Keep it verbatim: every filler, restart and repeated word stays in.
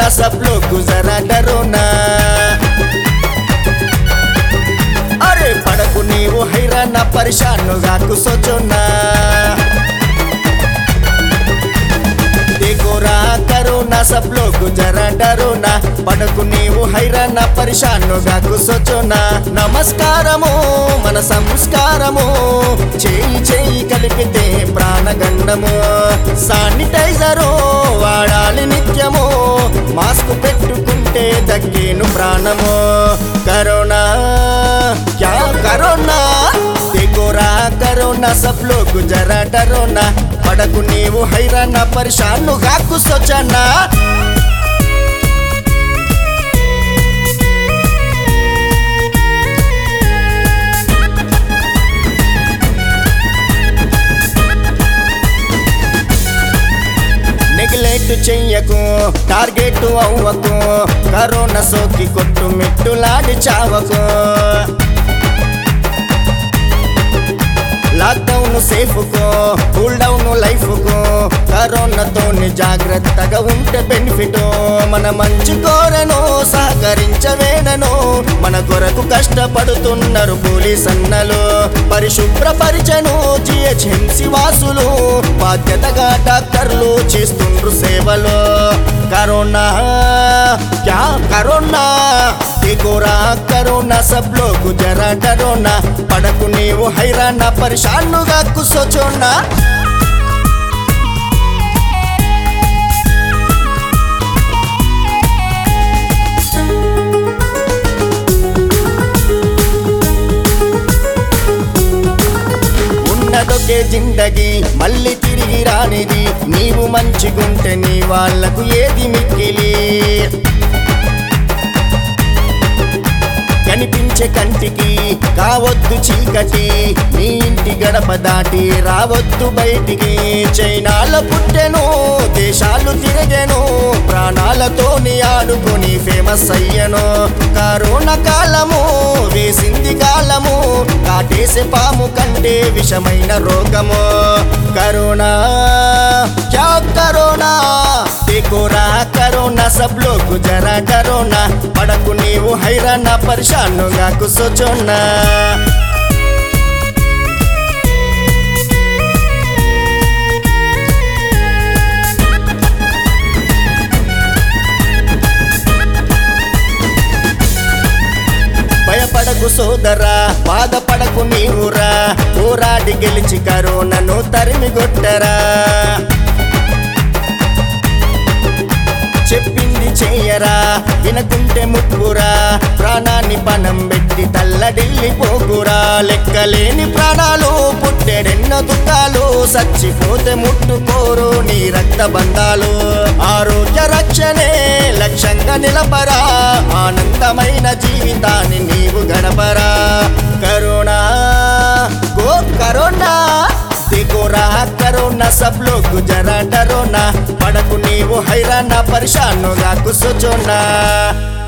ना सब लोग जरा डरो ना। अरे पड़कु नीवु हैरान परेशान गाकु सोचो ना। देखो रा करो ना सब लोग जरा डरो ना। पड़कु नीवु हैरान परेशान गाकु सोचो ना। नमस्कारमो मन संस्कारमो చేయి చేయి కలిపితే ప్రాణగండము। శానిటైజరు వాడాలి నిత్యము, మాస్క్ పెట్టుకుంటే దక్కేను ప్రాణము। కరోనా క్యా కరోనా देखो रा करोना सब लोग जरा डरो ना। पड़कु नीवु हैरान परेशान गाकु सोचना। నెగ్లెక్ట్ చెయ్యకు, టార్గెట్ అవ్వకు, కరోనా సోకి కొట్టు మిట్టులాడి చావకు। లాక్డౌన్ సేఫ్ కో, కూల్ డౌన్ లైఫ్ కో, కరోనాతోని జాగ్రత్తగా ఉంటే బెనిఫిట్। మన మంచి కోరను సహకరించవేనను, మన కొరకు కష్టపడుతున్నారు పోలీస్ అన్నలు। పరిశుభ్రపరిచను జిహెచ్ఎంసి వాసులు, బాధ్యతగా డాక్టర్లు చేస్తుండ్రు సేవలు। కరోనా క్యా కరోనా देखो रा करोना सब लोग जरा डरो ना। पड़कु नीवु हैरान परेशान गाकु सोचो ना। ఉన్నదొకే జిందగీ మళ్ళీ తిరిగి రానిది, నీవు మంచిగుంటే నీ వాళ్ళకు ఏది మిక్కిలి। కనిపించే కంటికి కావద్దు చీకటి, నీ ఇంటి గడప దాటి రావద్దు బయటికి। చైనాలో పుట్టెను దేశాలు తిరగెను, ప్రాణాలతోని ఆడుకొని ఫేమస్ అయ్యను। కరోనా కాలము వేసింది కాలము, కాటేసే పాము కంటే విషమైన రోగము। కరోనా క్యా కరోనా देखो रा करोना सब लोग जरा डरो ना। पड़कु नीवु हैरान परेशान गाकु सोचो ना। భయపడకు సోదరా, బాధపడకు నీవురా, పోరాడి గెలిచి కరోనాను తరిమి కొట్టరా। చెప్పింది చెయ్యరా, వినకుంటే ముక్కురా, ప్రాణాన్ని పణం పెట్టి తల్లడిల్లి పోకురా। లెక్కలేని ప్రాణాలు పుట్టెడెన్నో దుఃఖాలు, చచ్చిపోతే ముట్టుకోరు నీ రక్త బంధాలు। ఆరోగ్య రక్షణే లక్ష్యంగా నిలపరా, ఆనందమైన జీవితాన్ని నీవు గడపరా। కరోనా గో కరోనా देखो रा करोना सब लोग जरा डरो ना। पड़कु नीवु हैरान परेशान गाकु सोचो ना।